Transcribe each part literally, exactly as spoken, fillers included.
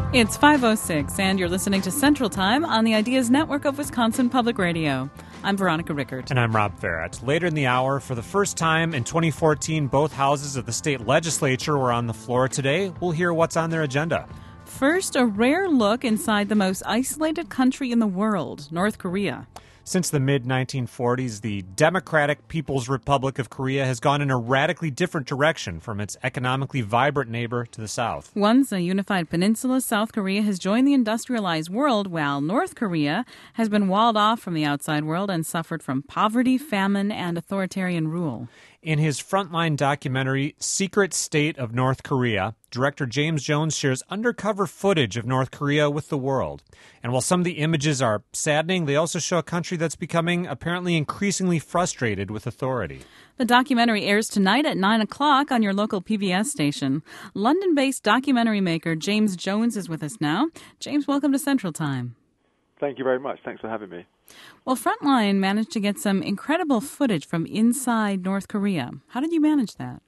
It's five oh six, and you're listening to Central Time on the Ideas Network of Wisconsin Public Radio. I'm Veronica Rickert. And I'm Rob Farrett. Later in the hour, for the first time in twenty fourteen, both houses of the state legislature were on the floor today. We'll hear what's on their agenda. First, a rare look inside the most isolated country in the world, North Korea. Since the mid nineteen forties, the Democratic People's Republic of Korea has gone in a radically different direction from its economically vibrant neighbor to the south. Once a unified peninsula, South Korea has joined the industrialized world, while North Korea has been walled off from the outside world and suffered from poverty, famine, and authoritarian rule. In his Frontline documentary, Secret State of North Korea, director James Jones shares undercover footage of North Korea with the world. And while some of the images are saddening, they also show a country that's becoming apparently increasingly frustrated with authority. The documentary airs tonight at nine o'clock on your local P B S station. London-based documentary maker James Jones is with us now. James, welcome to Central Time. Thank you very much. Thanks for having me. Well, Frontline managed to get some incredible footage from inside North Korea. How did you manage that?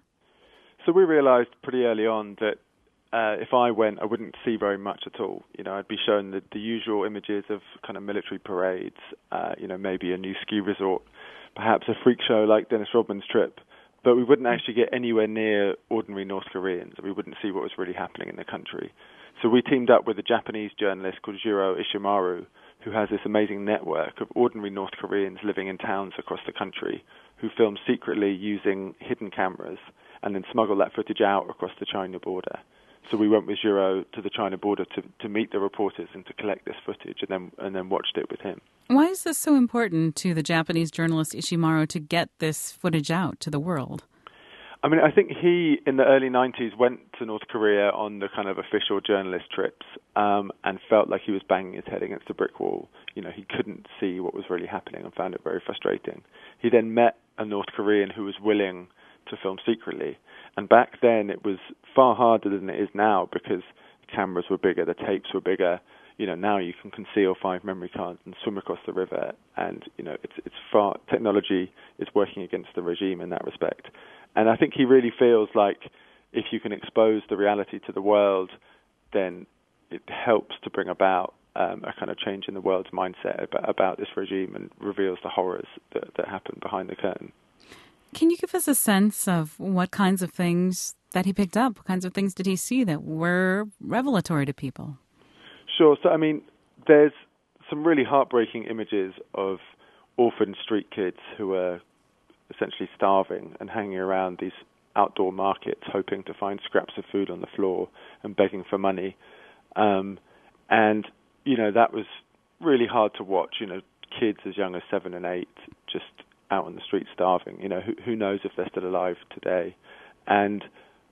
So we realized pretty early on that uh, if I went, I wouldn't see very much at all. You know, I'd be shown the, the usual images of kind of military parades, uh, you know, maybe a new ski resort, perhaps a freak show like Dennis Rodman's trip. But we wouldn't actually get anywhere near ordinary North Koreans. We wouldn't see what was really happening in the country. So we teamed up with a Japanese journalist called Jiro Ishimaru, who has this amazing network of ordinary North Koreans living in towns across the country who film secretly using hidden cameras and then smuggle that footage out across the China border. So we went with Jiro to the China border to, to meet the reporters and to collect this footage and then and then watched it with him. Why is this so important to the Japanese journalist Ishimaru to get this footage out to the world? I mean, I think he, in the early nineties, went to North Korea on the kind of official journalist trips um, and felt like he was banging his head against a brick wall. You know, he couldn't see what was really happening and found it very frustrating. He then met a North Korean who was willing to film secretly. And back then, it was far harder than it is now because cameras were bigger, the tapes were bigger. You know, now you can conceal five memory cards and swim across the river. And, you know, it's it's far, technology is working against the regime in that respect. And I think he really feels like if you can expose the reality to the world, then it helps to bring about um, a kind of change in the world's mindset about, about this regime and reveals the horrors that, that happen behind the curtain. Can you give us a sense of what kinds of things that he picked up? What kinds of things did he see that were revelatory to people? Sure. So, I mean, there's some really heartbreaking images of orphaned street kids who are essentially starving and hanging around these outdoor markets hoping to find scraps of food on the floor and begging for money. Um, and, you know, that was really hard to watch, you know, kids as young as seven and eight just out on the street starving. You know, who, who knows if they're still alive today. And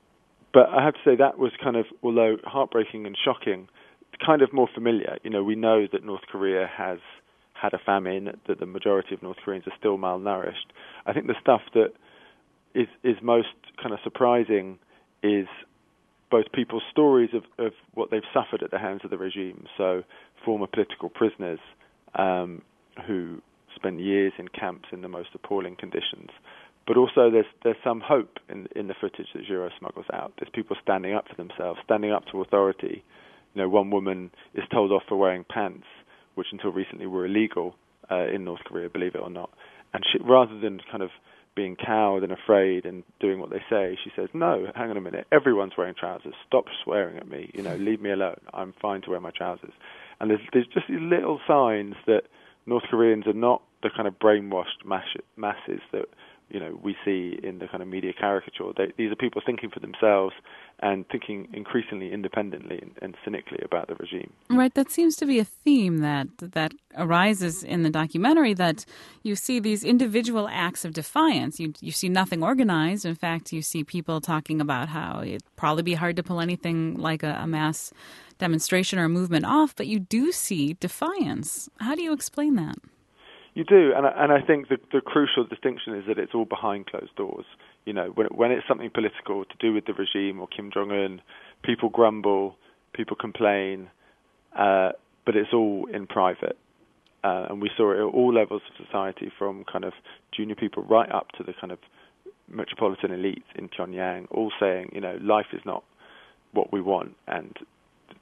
but I have to say that was kind of, although heartbreaking and shocking, kind of more familiar. You know, we know that North Korea has had a famine, that the majority of North Koreans are still malnourished. I think the stuff that is is most kind of surprising is both people's stories of, of what they've suffered at the hands of the regime. So former political prisoners um, who spent years in camps in the most appalling conditions. But also there's there's some hope in in the footage that Jiro smuggles out. There's people standing up for themselves, standing up to authority. You know, one woman is told off for wearing pants, which until recently were illegal uh, in North Korea, believe it or not. And she, rather than kind of being cowed and afraid and doing what they say, she says, no, hang on a minute, everyone's wearing trousers. Stop swearing at me. You know, leave me alone. I'm fine to wear my trousers. And there's, there's just these little signs that North Koreans are not the kind of brainwashed masses that, you know, we see in the kind of media caricature. They, these are people thinking for themselves and thinking increasingly independently and, and cynically about the regime. Right, that seems to be a theme that that arises in the documentary, that you see these individual acts of defiance. You you see nothing organized. In fact, you see people talking about how it'd probably be hard to pull anything like a, a mass demonstration or a movement off, but you do see defiance. How do you explain that? You do, and I, and I think the, the crucial distinction is that it's all behind closed doors. You know, when, when it's something political to do with the regime or Kim Jong-un, people grumble, people complain, uh, but it's all in private. Uh, and we saw it at all levels of society, from kind of junior people right up to the kind of metropolitan elite in Pyongyang, all saying, you know, life is not what we want, and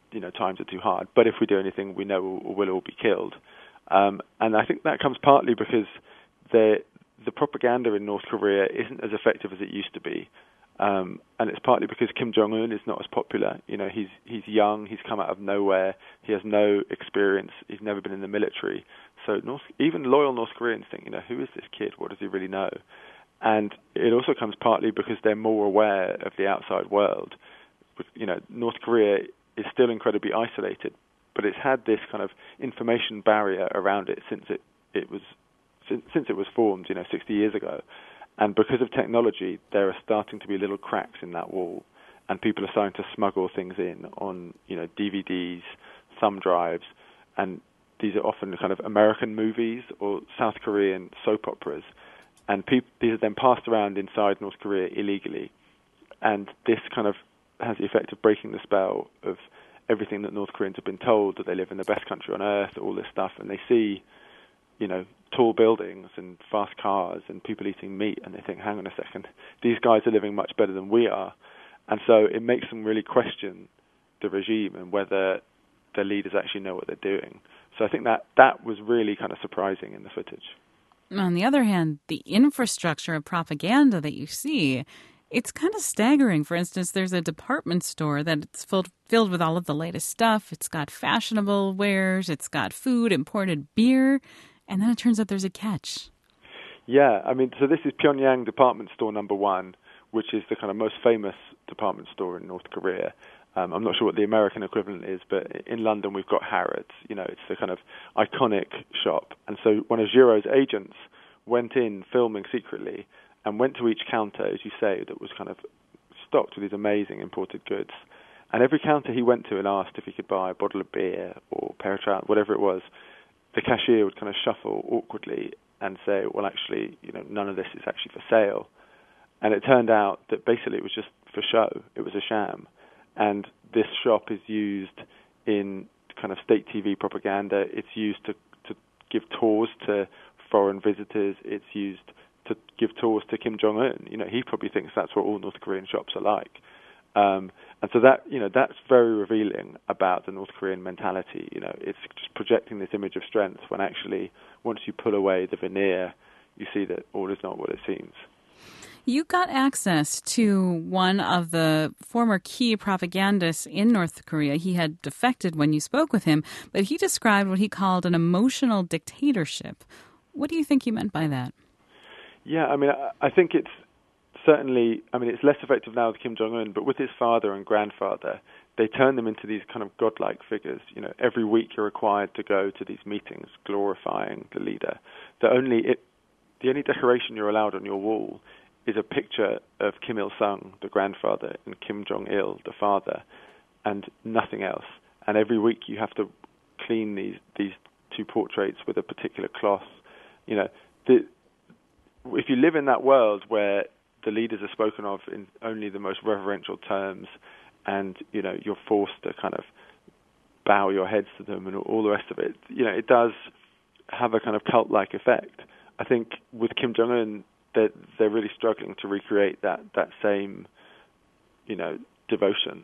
you know, times are too hard. But if we do anything, we know we'll, we'll all be killed. Um, and I think that comes partly because the the propaganda in North Korea isn't as effective as it used to be. Um, and it's partly because Kim Jong-un is not as popular. You know, he's he's young, he's come out of nowhere, he has no experience, he's never been in the military. So North, even loyal North Koreans think, you know, who is this kid? What does he really know? And it also comes partly because they're more aware of the outside world. You know, North Korea is still incredibly isolated, but it's had this kind of information barrier around it since it, it was since, since it was formed, you know, sixty years ago. And because of technology, there are starting to be little cracks in that wall, and people are starting to smuggle things in on, you know, D V Ds, thumb drives, and these are often kind of American movies or South Korean soap operas, and pe- these are then passed around inside North Korea illegally, and this kind of has the effect of breaking the spell of everything that North Koreans have been told, that they live in the best country on earth, all this stuff, and they see, you know, tall buildings and fast cars and people eating meat, and they think, hang on a second, these guys are living much better than we are. And so it makes them really question the regime and whether their leaders actually know what they're doing. So I think that that was really kind of surprising in the footage. On the other hand, the infrastructure of propaganda that you see, it's kind of staggering. For instance, there's a department store that's filled, filled with all of the latest stuff. It's got fashionable wares, it's got food, imported beer. And then it turns out there's a catch. Yeah, I mean, so this is Pyongyang Department Store Number One, which is the kind of most famous department store in North Korea. Um, I'm not sure what the American equivalent is, but in London we've got Harrods. You know, it's the kind of iconic shop. And so one of Giro's agents went in filming secretly and went to each counter, as you say, that was kind of stocked with these amazing imported goods. And every counter he went to and asked if he could buy a bottle of beer or a pair of trousers, whatever it was, the cashier would kind of shuffle awkwardly and say, well, actually, you know, none of this is actually for sale. And it turned out that basically it was just for show. It was a sham. And this shop is used in kind of state T V propaganda. It's used to, to give tours to foreign visitors. It's used to give tours to Kim Jong-un. You know, he probably thinks that's what all North Korean shops are like. Um, and so that, you know, that's very revealing about the North Korean mentality. You know, it's just projecting this image of strength when actually, once you pull away the veneer, you see that all is not what it seems. You got access to one of the former key propagandists in North Korea. He had defected when you spoke with him, but he described what he called an emotional dictatorship. What do you think he meant by that? Yeah, I mean, I, I think it's certainly, I mean, it's less effective now with Kim Jong-un, but with his father and grandfather, they turn them into these kind of godlike figures. You know, every week you're required to go to these meetings glorifying the leader. The only, it, the only decoration you're allowed on your wall is a picture of Kim Il-sung, the grandfather, and Kim Jong-il, the father, and nothing else. And every week you have to clean these these two portraits with a particular cloth. You know, the, if you live in that world where the leaders are spoken of in only the most reverential terms, and, you know, you're forced to kind of bow your heads to them and all the rest of it, you know, it does have a kind of cult-like effect. I think with Kim Jong-un, they're, they're really struggling to recreate that, that same, you know, devotion.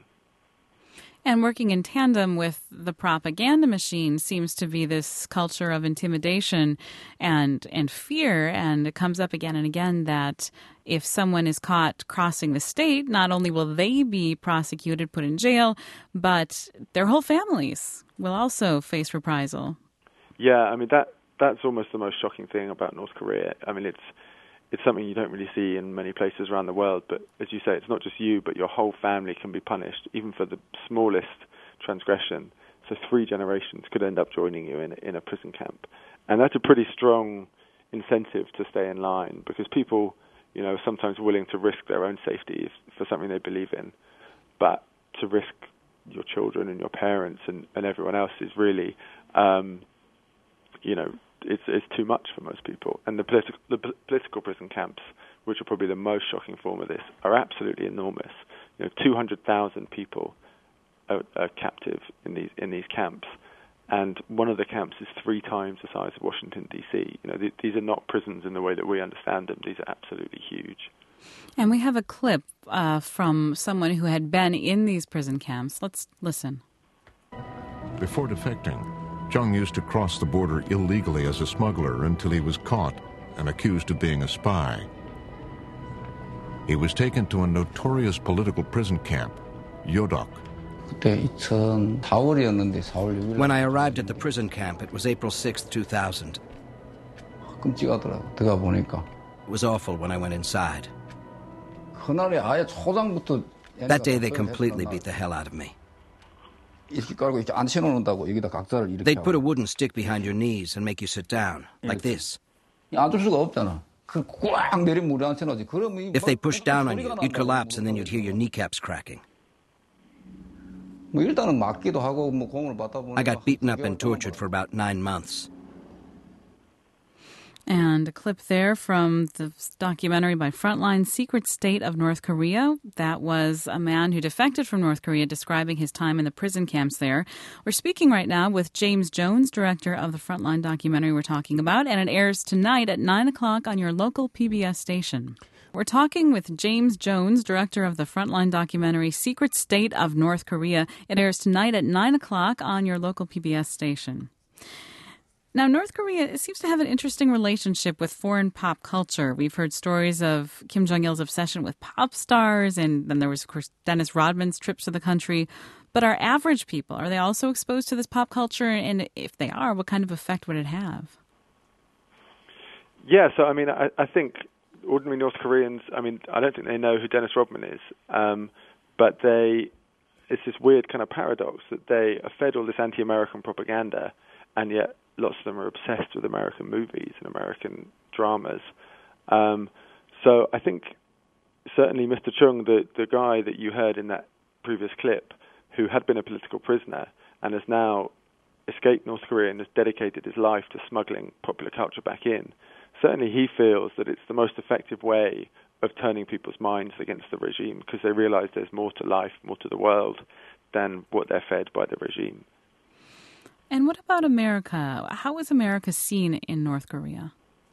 And working in tandem with the propaganda machine seems to be this culture of intimidation and and fear. And it comes up again and again that if someone is caught crossing the state, not only will they be prosecuted, put in jail, but their whole families will also face reprisal. Yeah, I mean, that that's almost the most shocking thing about North Korea. I mean, it's It's something you don't really see in many places around the world, but as you say, it's not just you, but your whole family can be punished, even for the smallest transgression. So three generations could end up joining you in, in a prison camp. And that's a pretty strong incentive to stay in line, because people, you know, are sometimes willing to risk their own safety for something they believe in. But to risk your children and your parents and, and everyone else is really, um, you know, It's, it's too much for most people. And the, politi- the p- political prison camps, which are probably the most shocking form of this, are absolutely enormous. You know, two hundred thousand people are, are captive in these in these camps, and one of the camps is three times the size of Washington, D C. You know, th- these are not prisons in the way that we understand them. These are absolutely huge. And we have a clip uh, from someone who had been in these prison camps. Let's listen. Before defecting, Chung used to cross the border illegally as a smuggler until he was caught and accused of being a spy. He was taken to a notorious political prison camp, Yodok. When I arrived at the prison camp, it was April sixth, two thousand. It was awful when I went inside. That day they completely beat the hell out of me. They'd put a wooden stick behind your knees and make you sit down, like this. If they pushed down on you, you'd collapse and then you'd hear your kneecaps cracking. I got beaten up and tortured for about nine months. And a clip there from the documentary by Frontline, Secret State of North Korea. That was a man who defected from North Korea describing his time in the prison camps there. We're speaking right now with James Jones, director of the Frontline documentary we're talking about, and it airs tonight at nine o'clock on your local P B S station. We're talking with James Jones, director of the Frontline documentary Secret State of North Korea. It airs tonight at nine o'clock on your local P B S station. Now, North Korea seems to have an interesting relationship with foreign pop culture. We've heard stories of Kim Jong-il's obsession with pop stars, and then there was, of course, Dennis Rodman's trips to the country. But our average people, are they also exposed to this pop culture? And if they are, what kind of effect would it have? Yeah, so, I mean, I, I think ordinary North Koreans, I mean, I don't think they know who Dennis Rodman is, um, but they, it's this weird kind of paradox that they are fed all this anti-American propaganda, and yet lots of them are obsessed with American movies and American dramas. Um, so I think certainly Mister Chung, the, the guy that you heard in that previous clip, who had been a political prisoner and has now escaped North Korea and has dedicated his life to smuggling popular culture back in, certainly he feels that it's the most effective way of turning people's minds against the regime, because they realize there's more to life, more to the world than what they're fed by the regime. And what about America? How is America seen in North Korea?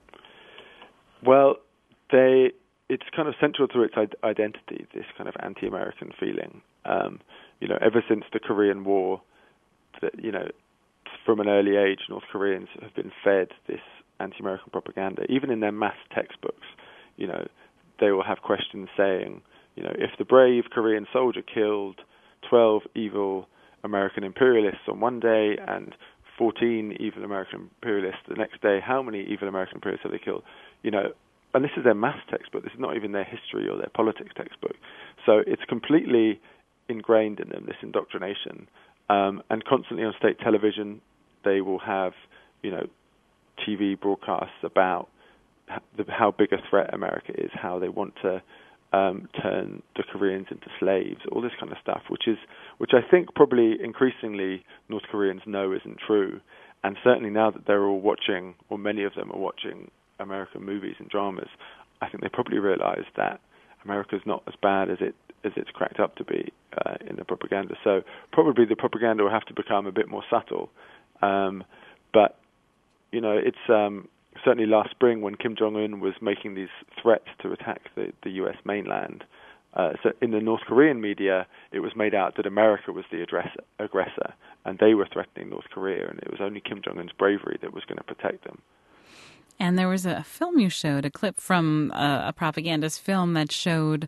Well, they it's kind of central to its identity, this kind of anti-American feeling. Um, you know, ever since the Korean War, that, you know, from an early age, North Koreans have been fed this anti-American propaganda. Even in their math textbooks, you know, they will have questions saying, you know, if the brave Korean soldier killed twelve evil American imperialists on one day and fourteen evil American imperialists the next day, how many evil American imperialists have they killed? You know, and this is their maths textbook. This is not even their history or their politics textbook. So it's completely ingrained in them, this indoctrination. Um, and constantly on state television, they will have, you know, T V broadcasts about how big a threat America is, how they want to Um, turn the Koreans into slaves, all this kind of stuff, which is, which I think probably increasingly North Koreans know isn't true. And certainly now that they're all watching, or many of them are watching American movies and dramas, I think they probably realize that America's not as bad as it as it's cracked up to be uh, in the propaganda. So probably the propaganda will have to become a bit more subtle. Um, but you know, it's um, certainly last spring when Kim Jong-un was making these threats to attack the, the U S mainland, uh, so in the North Korean media, it was made out that America was the aggressor, aggressor, and they were threatening North Korea, and it was only Kim Jong-un's bravery that was going to protect them. And there was a film you showed, a clip from a, a propagandist film that showed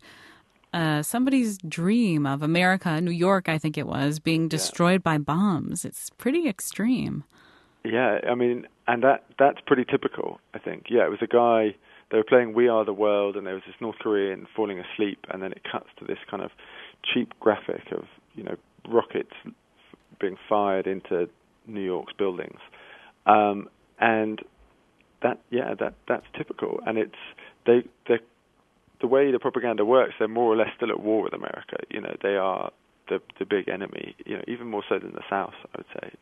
uh, somebody's dream of America, New York, I think it was, being destroyed yeah. by bombs. It's pretty extreme. Yeah, I mean, and that that's pretty typical, I think. Yeah, it was a guy, they were playing We Are the World, and there was this North Korean falling asleep, and then it cuts to this kind of cheap graphic of, you know, rockets being fired into New York's buildings. Um, and that, yeah, that that's typical. And it's, they, they, the way the propaganda works, they're more or less still at war with America. You know, they are the the big enemy, you know, even more so than the South, I would say.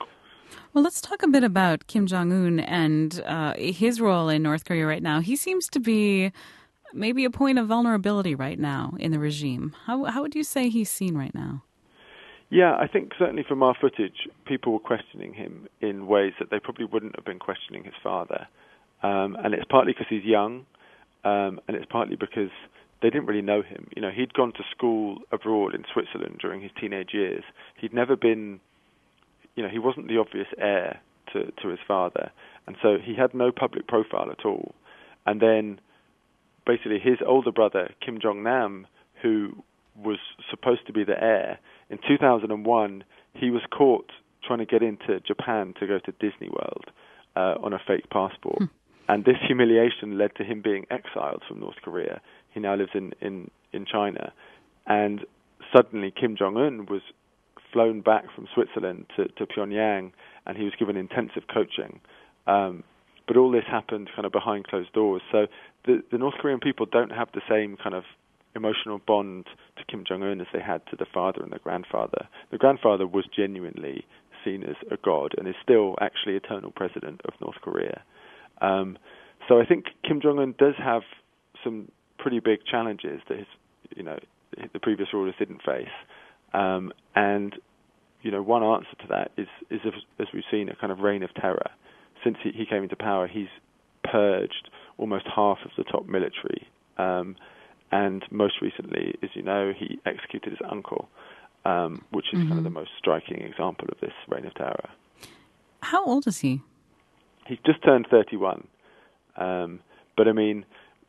Well, let's talk a bit about Kim Jong-un and uh, his role in North Korea right now. He seems to be maybe a point of vulnerability right now in the regime. How how would you say he's seen right now? Yeah, I think certainly from our footage, people were questioning him in ways that they probably wouldn't have been questioning his father. Um, and it's partly because he's young, um, and it's partly because they didn't really know him. You know, he'd gone to school abroad in Switzerland during his teenage years. He'd never been... you know, he wasn't the obvious heir to, to his father, and so he had no public profile at all. And then, basically, his older brother, Kim Jong-nam, who was supposed to be the heir, in two thousand one, he was caught trying to get into Japan to go to Disney World uh, on a fake passport. Hmm. And this humiliation led to him being exiled from North Korea. He now lives in, in, in China. And suddenly Kim Jong-un was flown back from Switzerland to, to Pyongyang, and he was given intensive coaching. Um, but all this happened kind of behind closed doors. So the, the North Korean people don't have the same kind of emotional bond to Kim Jong-un as they had to the father and the grandfather. The grandfather was genuinely seen as a god and is still actually eternal president of North Korea. Um, so I think Kim Jong-un does have some pretty big challenges that his, you know, the previous rulers didn't face. Um, and, you know, one answer to that is, is as we've seen, a kind of reign of terror. Since he, he came into power, he's purged almost half of the top military. Um, and most recently, as you know, he executed his uncle, um, which is mm-hmm. kind of the most striking example of this reign of terror. How old is he? He's just turned thirty-one. Um, but, I mean,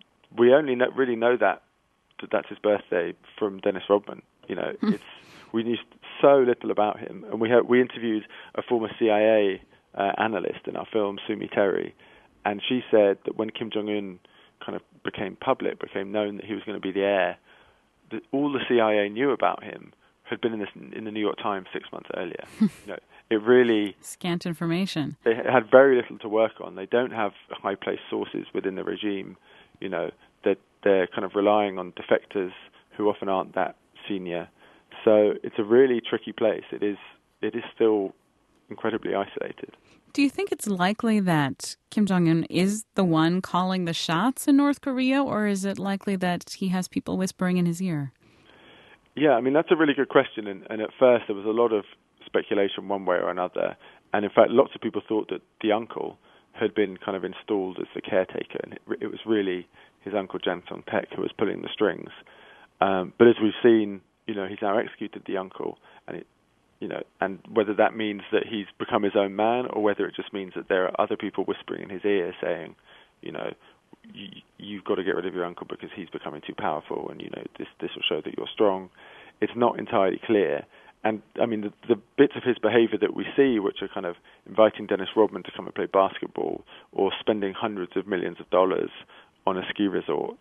we only know, really know that, that that's his birthday from Dennis Rodman. You know, mm. it's we knew so little about him. And we had, we interviewed a former C I A uh, analyst in our film, Sumi Terry, and she said that when Kim Jong-un kind of became public, became known that he was going to be the heir, that all the C I A knew about him had been in, this, in the New York Times six months earlier. you know, it really... Scant information. They had very little to work on. They don't have high-placed sources within the regime. You know, that they're, they're kind of relying on defectors who often aren't that senior. So it's a really tricky place. It is it is still incredibly isolated. Do you think it's likely that Kim Jong-un is the one calling the shots in North Korea, or is it likely that he has people whispering in his ear? Yeah, I mean, that's a really good question. And, and at first there was a lot of speculation one way or another. And in fact, lots of people thought that the uncle had been kind of installed as the caretaker, and it, it was really his uncle Jang Song-taek who was pulling the strings. Um, but as we've seen, you know, he's now executed the uncle, and it, you know, and whether that means that he's become his own man, or whether it just means that there are other people whispering in his ear saying, you know, y- you've got to get rid of your uncle because he's becoming too powerful, and you know, this this will show that you're strong. It's not entirely clear. And, I mean, the, the bits of his behavior that we see, which are kind of inviting Dennis Rodman to come and play basketball, or spending hundreds of millions of dollars on a ski resort,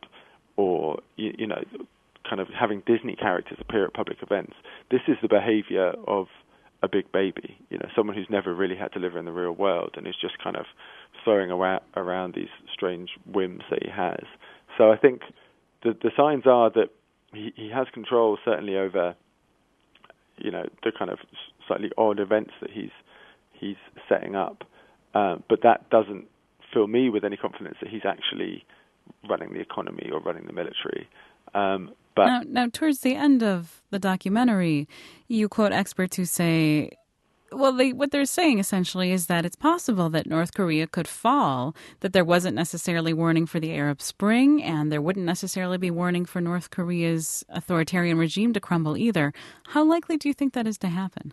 or, you, you know, kind of having Disney characters appear at public events, this is the behavior of a big baby, you know, someone who's never really had to live in the real world and is just kind of throwing around, around these strange whims that he has. So I think the, the signs are that he, he has control, certainly, over, you know, the kind of slightly odd events that he's he's setting up. Um, but that doesn't fill me with any confidence that he's actually running the economy or running the military. Um, but now, now, towards the end of the documentary, you quote experts who say, well, they, what they're saying essentially is that it's possible that North Korea could fall, that there wasn't necessarily warning for the Arab Spring, and there wouldn't necessarily be warning for North Korea's authoritarian regime to crumble either. How likely do you think that is to happen?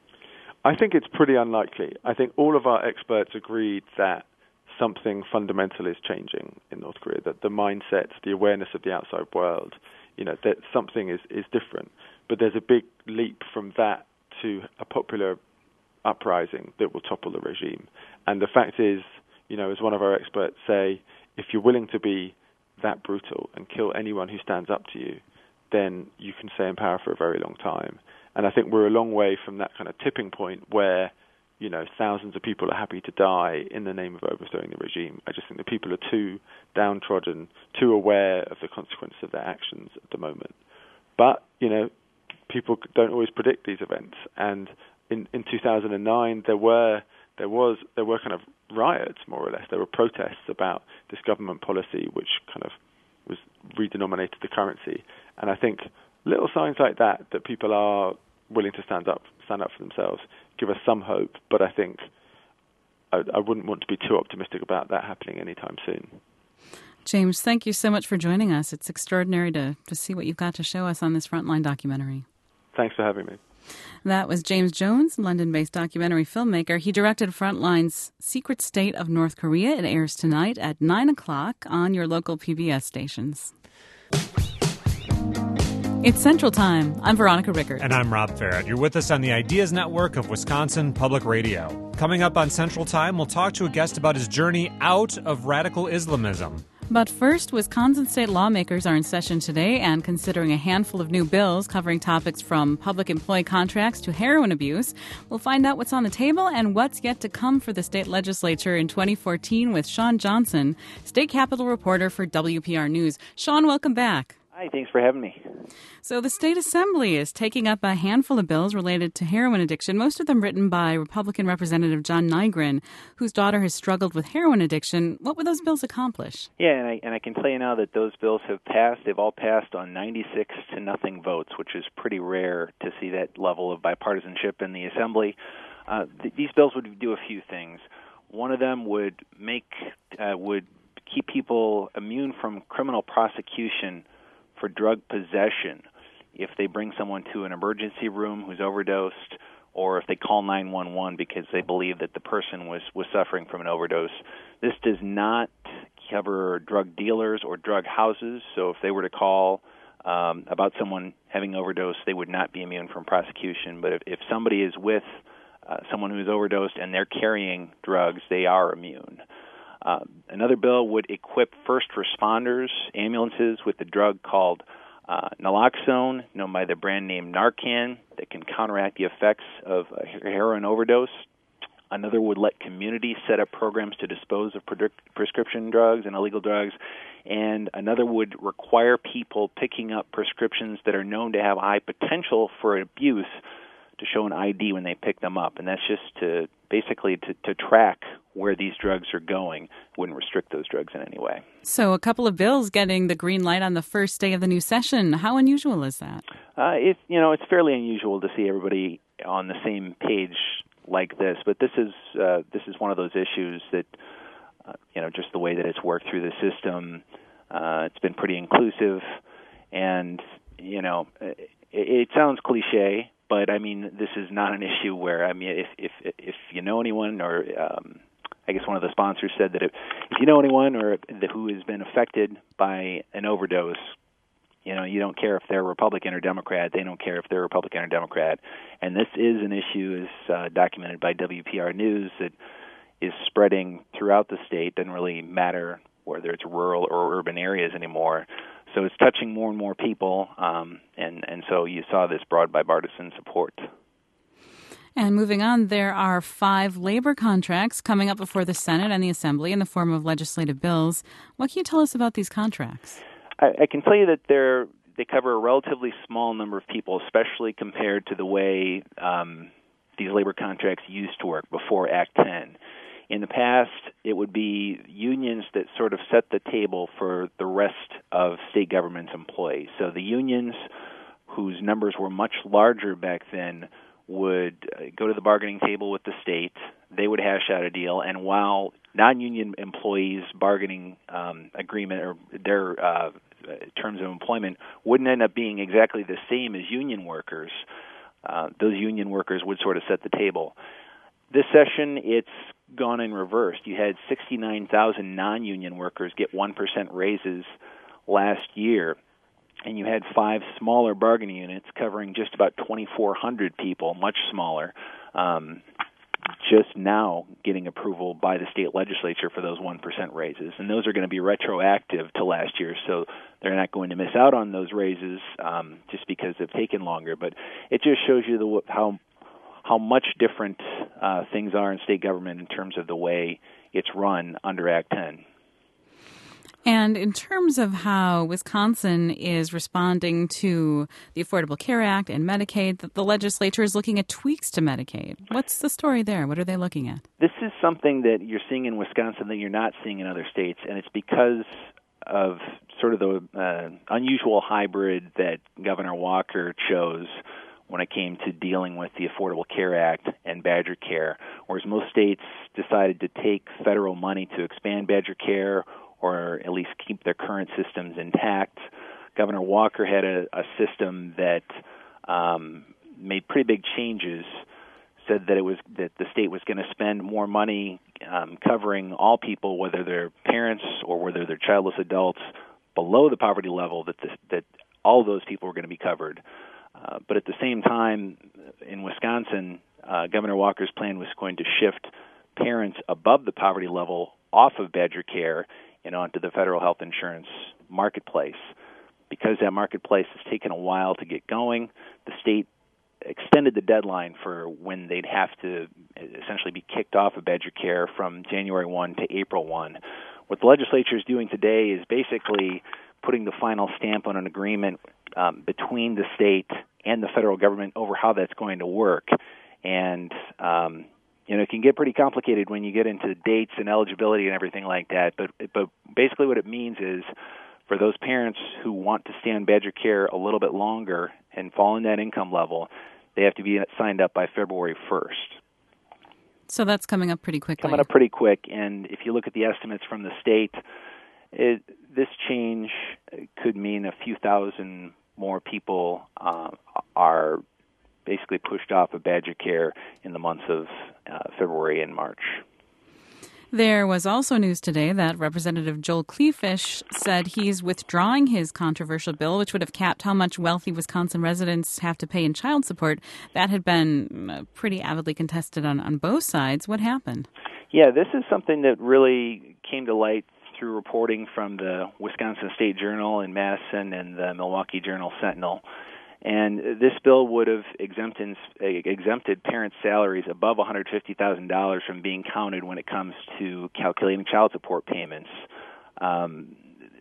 I think it's pretty unlikely. I think all of our experts agreed that something fundamental is changing in North Korea, that the mindset, the awareness of the outside world, you know, that something is, is different. But there's a big leap from that to a popular uprising that will topple the regime. And the fact is, you know, as one of our experts say, if you're willing to be that brutal and kill anyone who stands up to you, then you can stay in power for a very long time. And I think we're a long way from that kind of tipping point where, you know, thousands of people are happy to die in the name of overthrowing the regime. I just think that people are too downtrodden, too aware of the consequences of their actions at the moment. But, you know, people don't always predict these events. And in, in two thousand nine, there were there was there were kind of riots, more or less. There were protests about this government policy, which kind of was redenominated the currency. And I think little signs like that, that people are willing to stand up stand up for themselves, give us some hope. But I think I, I wouldn't want to be too optimistic about that happening anytime soon. James, thank you so much for joining us. It's extraordinary to, to see what you've got to show us on this Frontline documentary. Thanks for having me. That was James Jones, London-based documentary filmmaker. He directed Frontline's Secret State of North Korea. It airs tonight at nine o'clock on your local P B S stations. It's Central Time. I'm Veronica Rickert. And I'm Rob Farrett. You're with us on the Ideas Network of Wisconsin Public Radio. Coming up on Central Time, we'll talk to a guest about his journey out of radical Islamism. But first, Wisconsin state lawmakers are in session today and considering a handful of new bills covering topics from public employee contracts to heroin abuse. We'll find out what's on the table and what's yet to come for the state legislature in twenty fourteen with Sean Johnson, state capitol reporter for W P R News. Sean, welcome back. Hi, thanks for having me. So the state assembly is taking up a handful of bills related to heroin addiction, most of them written by Republican Representative John Nygren, whose daughter has struggled with heroin addiction. What would those bills accomplish? Yeah, and I, and I can tell you now that those bills have passed. They've all passed on ninety-six to nothing votes, which is pretty rare to see that level of bipartisanship in the assembly. Uh, th- these bills would do a few things. One of them would make uh, would keep people immune from criminal prosecution for drug possession if they bring someone to an emergency room who's overdosed, or if they call nine one one because they believe that the person was, was suffering from an overdose. This does not cover drug dealers or drug houses, so if they were to call um, about someone having overdose, they would not be immune from prosecution. But if, if somebody is with uh, someone who's overdosed and they're carrying drugs, they are immune. Uh, another bill would equip first responders, ambulances, with a drug called uh, naloxone, known by the brand name Narcan, that can counteract the effects of a heroin overdose. Another would let communities set up programs to dispose of pre- prescription drugs and illegal drugs. And another would require people picking up prescriptions that are known to have high potential for abuse to show an I D when they pick them up. And that's just to basically to, to track where these drugs are going. Wouldn't restrict those drugs in any way. So a couple of bills getting the green light on the first day of the new session. How unusual is that? Uh, it's, you know, it's fairly unusual to see everybody on the same page like this. But this is uh, this is one of those issues that, uh, you know, just the way that it's worked through the system, uh, it's been pretty inclusive. And, you know, it, it sounds cliche, but I mean, this is not an issue where, I mean, if if if you know anyone, or um, I guess one of the sponsors said that if, if you know anyone or the, who has been affected by an overdose, you know, you don't care if they're Republican or Democrat. They don't care if they're Republican or Democrat. And this is an issue, as uh, documented by W P R News, that is spreading throughout the state. Doesn't really matter whether it's rural or urban areas anymore. So it's touching more and more people, um, and, and so you saw this broad bipartisan support. And moving on, there are five labor contracts coming up before the Senate and the Assembly in the form of legislative bills. What can you tell us about these contracts? I, I can tell you that they're, they cover a relatively small number of people, especially compared to the way um, these labor contracts used to work before Act ten. In the past, it would be unions that sort of set the table for the rest of state government's employees. So the unions, whose numbers were much larger back then, would go to the bargaining table with the state. They would hash out a deal, and while non-union employees' bargaining um, agreement or their uh, terms of employment wouldn't end up being exactly the same as union workers, uh, those union workers would sort of set the table. This session, it's gone in reverse. You had sixty-nine thousand non-union workers get one percent raises last year, and you had five smaller bargaining units covering just about twenty-four hundred people, much smaller, um, just now getting approval by the state legislature for those one percent raises. And those are going to be retroactive to last year, so they're not going to miss out on those raises um, just because they've taken longer. But it just shows you the, how how much different uh, things are in state government in terms of the way it's run under Act ten. And in terms of how Wisconsin is responding to the Affordable Care Act and Medicaid, the legislature is looking at tweaks to Medicaid. What's the story there? What are they looking at? This is something that you're seeing in Wisconsin that you're not seeing in other states, and it's because of sort of the uh, unusual hybrid that Governor Walker chose when it came to dealing with the Affordable Care Act and Badger Care, whereas most states decided to take federal money to expand Badger Care or at least keep their current systems intact. Governor Walker had a, a system that um, made pretty big changes, said that it was that the state was going to spend more money um, covering all people, whether they're parents or whether they're childless adults, below the poverty level, that the, that all those people were going to be covered. Uh, but at the same time, in Wisconsin, uh, Governor Walker's plan was going to shift parents above the poverty level off of Badger Care and onto the federal health insurance marketplace. Because that marketplace has taken a while to get going, the state extended the deadline for when they'd have to essentially be kicked off of Badger Care from January first to April first. What the legislature is doing today is basically putting the final stamp on an agreement um, between the state and the federal government over how that's going to work. And, um, you know, it can get pretty complicated when you get into dates and eligibility and everything like that. But, but basically what it means is for those parents who want to stay on Badger Care a little bit longer and fall in that income level, they have to be signed up by February first. So that's coming up pretty quickly. Coming up pretty quick, and if you look at the estimates from the state, it, this change could mean a few thousand more people uh, are basically pushed off of Badger Care in the months of uh, February and March. There was also news today that Representative Joel Kleefisch said he's withdrawing his controversial bill, which would have capped how much wealthy Wisconsin residents have to pay in child support. That had been pretty avidly contested on, on both sides. What happened? Yeah, this is something that really came to light through reporting from the Wisconsin State Journal in Madison and the Milwaukee Journal Sentinel. And this bill would have exempted, exempted parents' salaries above one hundred fifty thousand dollars from being counted when it comes to calculating child support payments. Um,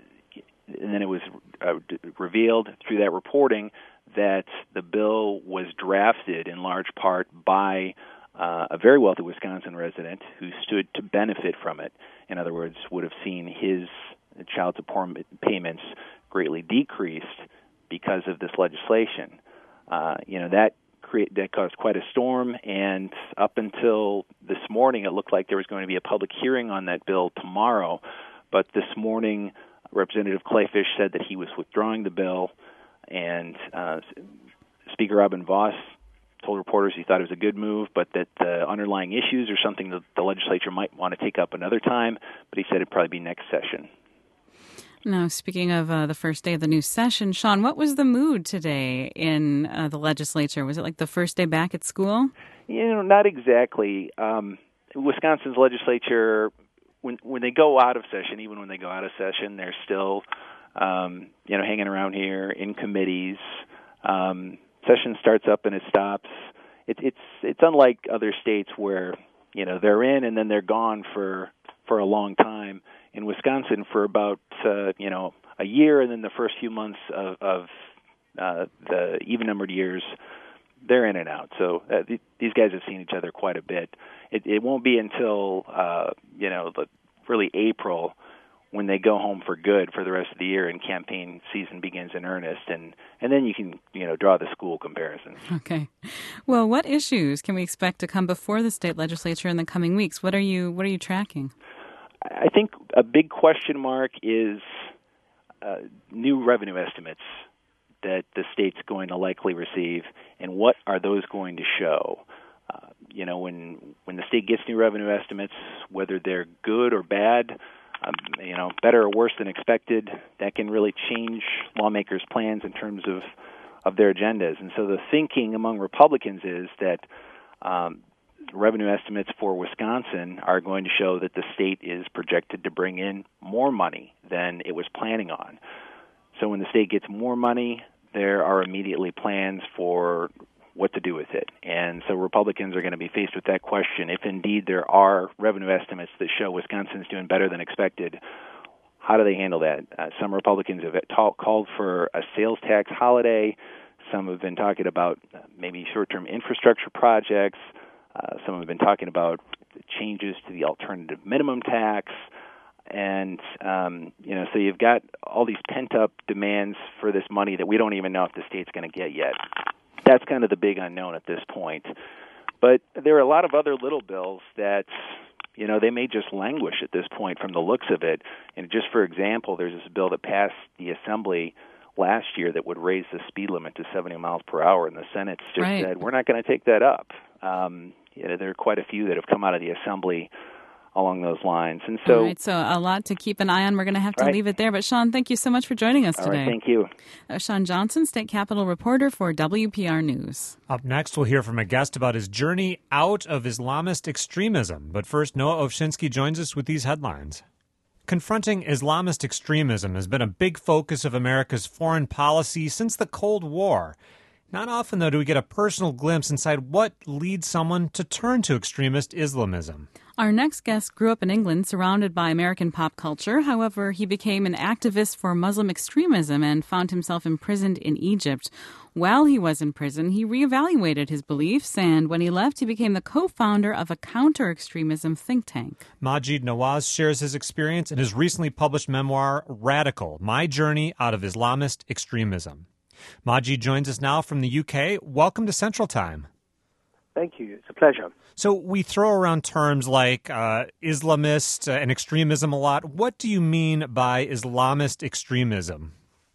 and then it was uh, revealed through that reporting that the bill was drafted in large part by uh, a very wealthy Wisconsin resident who stood to benefit from it. In other words, would have seen his child support payments greatly decreased because of this legislation. Uh, you know, that create, that caused quite a storm, and up until this morning, it looked like there was going to be a public hearing on that bill tomorrow. But this morning, Representative Kleefisch said that he was withdrawing the bill, and uh, Speaker Robin Vos told reporters he thought it was a good move, but that the underlying issues are something that the legislature might want to take up another time, but he said it'd probably be next session. Now, speaking of uh, the first day of the new session, Sean, what was the mood today in uh, the legislature? Was it like the first day back at school? You know, not exactly. Um, Wisconsin's legislature, when when they go out of session, even when they go out of session, they're still, um, you know, hanging around here in committees. Um, session starts up and it stops. It, it's it's unlike other states where, you know, they're in and then they're gone for for a long time. In Wisconsin, for about uh, you know a year, and then the first few months of, of uh, the even-numbered years, they're in and out. So uh, th- these guys have seen each other quite a bit. It, it won't be until uh, you know the, really April when they go home for good for the rest of the year and campaign season begins in earnest, and, and then you can you know draw the school comparisons. Okay. Well, what issues can we expect to come before the state legislature in the coming weeks? What are you What are you tracking? I think a big question mark is uh, new revenue estimates that the state's going to likely receive, and what are those going to show? Uh, you know, when when the state gets new revenue estimates, whether they're good or bad, um, you know, better or worse than expected, that can really change lawmakers' plans in terms of, of their agendas. And so the thinking among Republicans is that um, revenue estimates for Wisconsin are going to show that the state is projected to bring in more money than it was planning on. So when the state gets more money, there are immediately plans for what to do with it. And so Republicans are going to be faced with that question. If indeed there are revenue estimates that show Wisconsin's doing better than expected, how do they handle that? Uh, some Republicans have ta- called for a sales tax holiday. Some have been talking about uh, maybe short-term infrastructure projects. Uh, some have been talking about changes to the alternative minimum tax. And, um, you know, so you've got all these pent-up demands for this money that we don't even know if the state's going to get yet. That's kind of the big unknown at this point. But there are a lot of other little bills that, you know, they may just languish at this point from the looks of it. And just for example, there's this bill that passed the Assembly last year that would raise the speed limit to seventy miles per hour, and the Senate's just Right. said, we're not going to take that up. Um, you know, there are quite a few that have come out of the Assembly along those lines. And so, All right, so a lot to keep an eye on. We're going to have to Right. leave it there. But, Sean, thank you so much for joining us all today. right, thank you. Uh, Sean Johnson, State Capitol reporter for W P R News. Up next, we'll hear from a guest about his journey out of Islamist extremism. But first, Noah Ovchinsky joins us with these headlines. Confronting Islamist extremism has been a big focus of America's foreign policy since the Cold War. Not often, though, do we get a personal glimpse inside what leads someone to turn to extremist Islamism. Our next guest grew up in England, surrounded by American pop culture. However, he became an activist for Muslim extremism and found himself imprisoned in Egypt. While he was in prison, he reevaluated his beliefs, and when he left, he became the co-founder of a counter-extremism think tank. Maajid Nawaz shares his experience in his recently published memoir, Radical, My Journey Out of Islamist Extremism. Maajid joins us now from the U K. Welcome to Central Time. Thank you. It's a pleasure. So we throw around terms like uh, Islamist uh, and extremism a lot. What do you mean by Islamist extremism?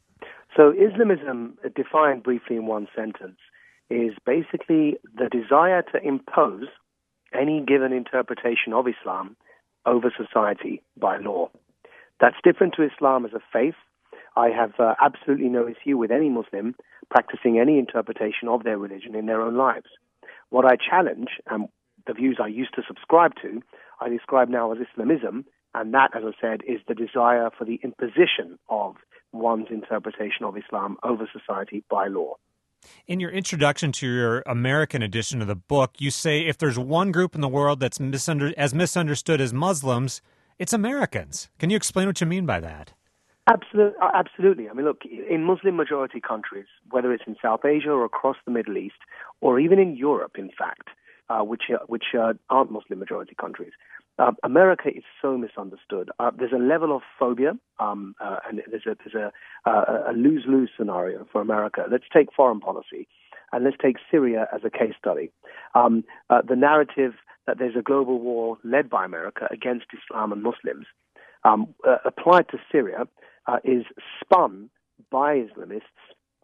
So Islamism, defined briefly in one sentence, is basically the desire to impose any given interpretation of Islam over society by law. That's different to Islam as a faith. I have uh, absolutely no issue with any Muslim practicing any interpretation of their religion in their own lives. What I challenge, and the views I used to subscribe to, I describe now as Islamism, and that, as I said, is the desire for the imposition of one's interpretation of Islam over society by law. In your introduction to your American edition of the book, you say if there's one group in the world that's misunder- as misunderstood as Muslims, it's Americans. Can you explain what you mean by that? Absolutely. Absolutely. I mean, look, in Muslim-majority countries, whether it's in South Asia or across the Middle East, or even in Europe, in fact, uh, which uh, which uh, aren't Muslim-majority countries, uh, America is so misunderstood. Uh, there's a level of phobia, um, uh, and there's a there's a, uh, a lose-lose scenario for America. Let's take foreign policy, and let's take Syria as a case study. Um, uh, the narrative that there's a global war led by America against Islam and Muslims, um, uh, applied to Syria, Uh, is spun by Islamists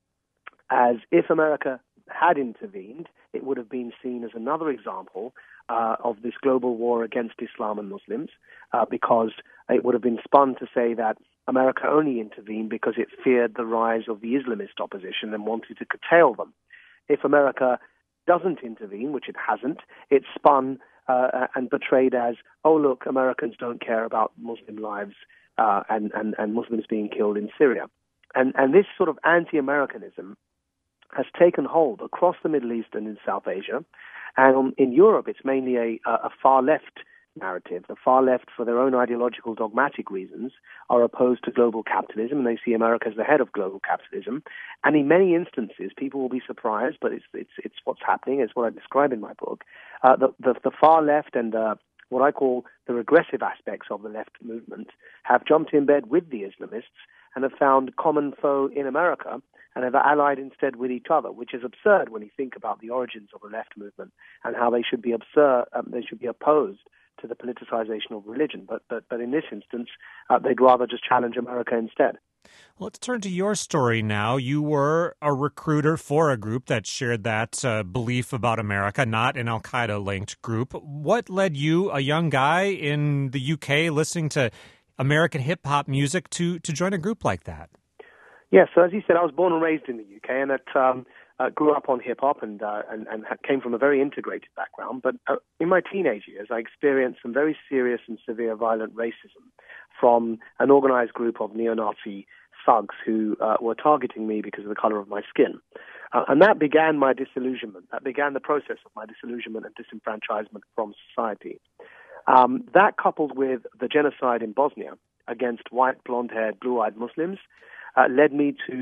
as if America had intervened, it would have been seen as another example uh, of this global war against Islam and Muslims, uh, because it would have been spun to say that America only intervened because it feared the rise of the Islamist opposition and wanted to curtail them. If America doesn't intervene, which it hasn't, it's spun uh, and portrayed as, oh, look, Americans don't care about Muslim lives Uh, and, and, and Muslims being killed in Syria. And, and this sort of anti-Americanism has taken hold across the Middle East and in South Asia. And um, in Europe, it's mainly a, a far-left narrative. The far left, for their own ideological dogmatic reasons, are opposed to global capitalism, and they see America as the head of global capitalism. And in many instances, people will be surprised, but it's it's it's what's happening. It's what I describe in my book. Uh, the, the the far left and uh, what I call the regressive aspects of the left movement have jumped in bed with the Islamists and have found common foe in America and have allied instead with each other, which is absurd when you think about the origins of the left movement and how they should be absurd, um, they should be opposed to the politicization of religion. But but, but in this instance, uh, they'd rather just challenge America instead. Let's turn to your story now. You were a recruiter for a group that shared that uh, belief about America, not an Al-Qaeda-linked group. What led you, a young guy in the U K listening to American hip-hop music, to, to join a group like that? Yes, so as you said, I was born and raised in the U K, and it, um, uh, grew up on hip-hop and, uh, and, and came from a very integrated background. But uh, in my teenage years, I experienced some very serious and severe violent racism from an organized group of neo-Nazi thugs who uh, were targeting me because of the color of my skin. Uh, and that began my disillusionment. That began the process of my disillusionment and disenfranchisement from society. Um, that coupled with the genocide in Bosnia against white, blonde-haired, blue-eyed Muslims uh, led me to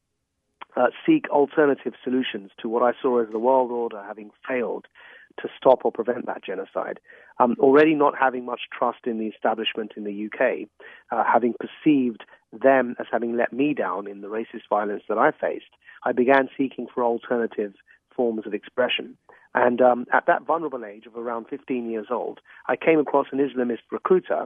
uh, seek alternative solutions to what I saw as the world order having failed to stop or prevent that genocide. Um, already not having much trust in the establishment in the U K, uh, having perceived them as having let me down in the racist violence that I faced, I began seeking for alternative forms of expression. And um, at that vulnerable age of around fifteen years old, I came across an Islamist recruiter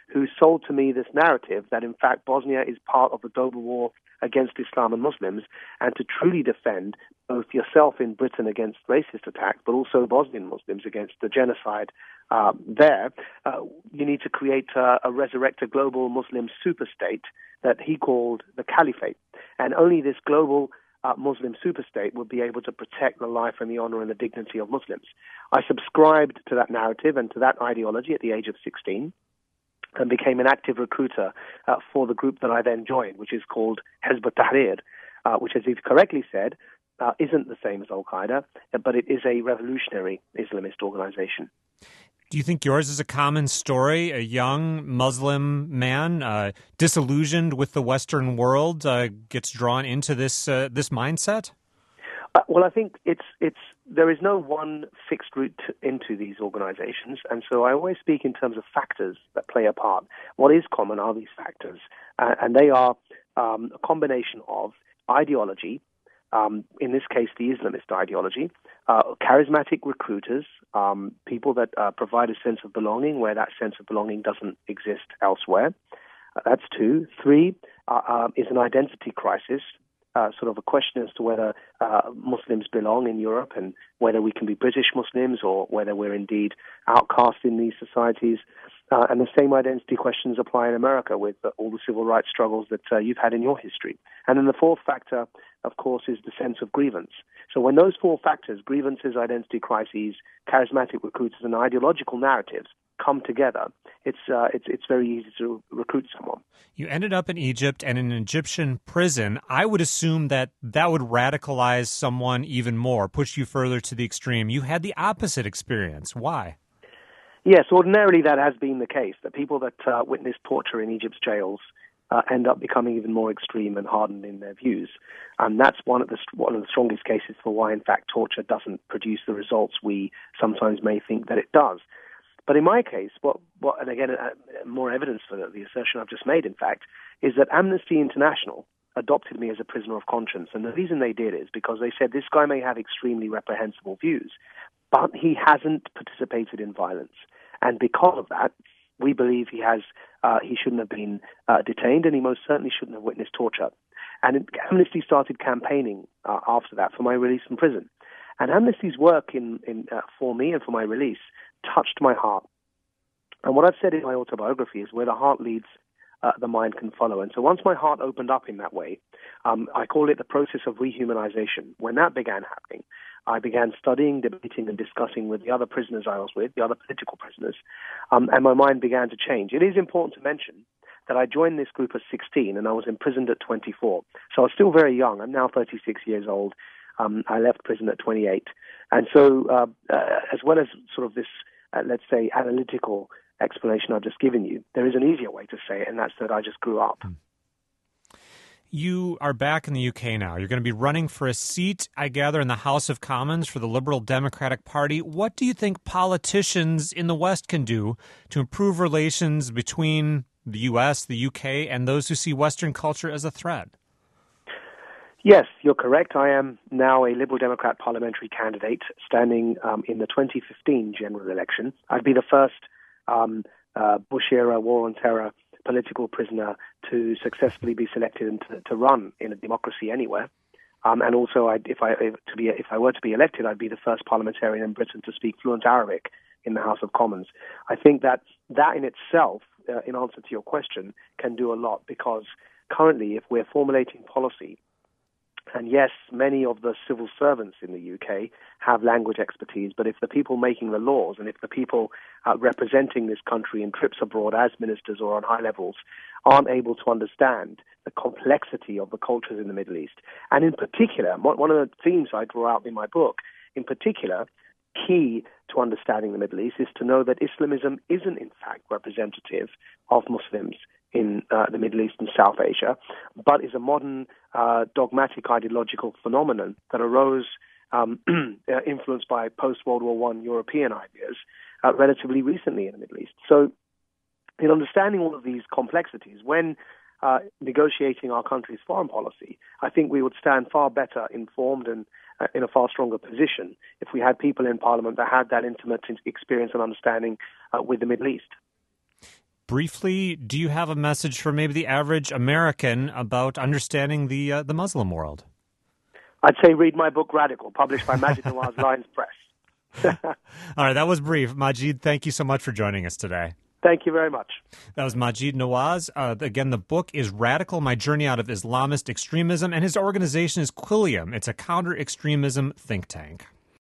who sold to me this narrative that, in fact, Bosnia is part of the global war against Islam and Muslims, and to truly defend both yourself in Britain against racist attacks, but also Bosnian Muslims against the genocide uh, there, uh, you need to create uh, a resurrect a global Muslim superstate that he called the Caliphate. And only this global uh, Muslim superstate would be able to protect the life and the honor and the dignity of Muslims. I subscribed to that narrative and to that ideology at the age of sixteen. And became an active recruiter uh, for the group that I then joined, which is called Hezb ut-Tahrir, uh, which, as you've correctly said, uh, isn't the same as Al-Qaeda, but it is a revolutionary Islamist organization. Do you think yours is a common story? A young Muslim man, uh, disillusioned with the Western world, uh, gets drawn into this uh, this mindset? Uh, well, I think it's it's there is no one fixed route to, into these organizations, and so I always speak in terms of factors that play a part. What is common are these factors, uh, and they are um, a combination of ideology, um, in this case the Islamist ideology, uh, charismatic recruiters, um, people that uh, provide a sense of belonging where that sense of belonging doesn't exist elsewhere. Uh, that's two. Three uh, uh, is an identity crisis. Uh, sort of a question as to whether uh, Muslims belong in Europe and whether we can be British Muslims or whether we're indeed outcast in these societies. Uh, and the same identity questions apply in America with uh, all the civil rights struggles that uh, you've had in your history. And then the fourth factor, of course, is the sense of grievance. So when those four factors, grievances, identity crises, charismatic recruiters, and ideological narratives come together, it's uh, it's it's very easy to recruit someone. You ended up in Egypt and in an Egyptian prison. I would assume that that would radicalize someone even more, push you further to the extreme. You had the opposite experience. Why? Yes, ordinarily that has been the case, that people that uh, witness torture in Egypt's jails uh, end up becoming even more extreme and hardened in their views. And that's one of the one of the strongest cases for why, in fact, torture doesn't produce the results we sometimes may think that it does. But in my case, what, what and again, uh, more evidence for the, the assertion I've just made, in fact, is that Amnesty International adopted me as a prisoner of conscience. And the reason they did is because they said this guy may have extremely reprehensible views, but he hasn't participated in violence. And because of that, we believe he has uh, he shouldn't have been uh, detained, and he most certainly shouldn't have witnessed torture. And it, Amnesty started campaigning uh, after that for my release from prison. And Amnesty's work in, in uh, for me and for my release touched my heart. And what I've said in my autobiography is where the heart leads, uh, the mind can follow. And so once my heart opened up in that way, um, I call it the process of rehumanization. When that began happening, I began studying, debating, and discussing with the other prisoners I was with, the other political prisoners, um, and my mind began to change. It is important to mention that I joined this group at sixteen, and I was imprisoned at twenty-four. So I was still very young. I'm now thirty-six years old. Um, I left prison at twenty-eight. And so uh, uh, as well as sort of this, uh, let's say, analytical explanation I've just given you, there is an easier way to say it, and that's that I just grew up. You are back in the U K now. You're going to be running for a seat, I gather, in the House of Commons for the Liberal Democratic Party. What do you think politicians in the West can do to improve relations between the U S, the U K, and those who see Western culture as a threat? Yes, you're correct. I am now a Liberal Democrat parliamentary candidate standing um, in the twenty fifteen general election. I'd be the first um, uh, Bush-era war on terror political prisoner to successfully be selected and to, to run in a democracy anywhere. Um, and also, I'd, if I if, to be if I were to be elected, I'd be the first parliamentarian in Britain to speak fluent Arabic in the House of Commons. I think that that in itself, uh, in answer to your question, can do a lot, because currently, if we're formulating policy, and yes, many of the civil servants in the U K have language expertise, but if the people making the laws and if the people uh, representing this country in trips abroad as ministers or on high levels aren't able to understand the complexity of the cultures in the Middle East, and in particular, one of the themes I draw out in my book, in particular, key to understanding the Middle East is to know that Islamism isn't in fact representative of Muslims in uh, the Middle East and South Asia, but is a modern uh, dogmatic ideological phenomenon that arose um, influenced by post-World War One European ideas uh, relatively recently in the Middle East. So in understanding all of these complexities, when uh, negotiating our country's foreign policy, I think we would stand far better informed and uh, in a far stronger position if we had people in Parliament that had that intimate experience and understanding uh, with the Middle East. briefly, do you have a message for maybe the average American about understanding the uh, the Muslim world? I'd say read my book, Radical, published by Maajid Nawaz Lions Press. All right, that was brief. Maajid, thank you so much for joining us today. Thank you very much. That was Maajid Nawaz. Uh, again, the book is Radical, My Journey Out of Islamist Extremism, and his organization is Quilliam. It's a counter-extremism think tank.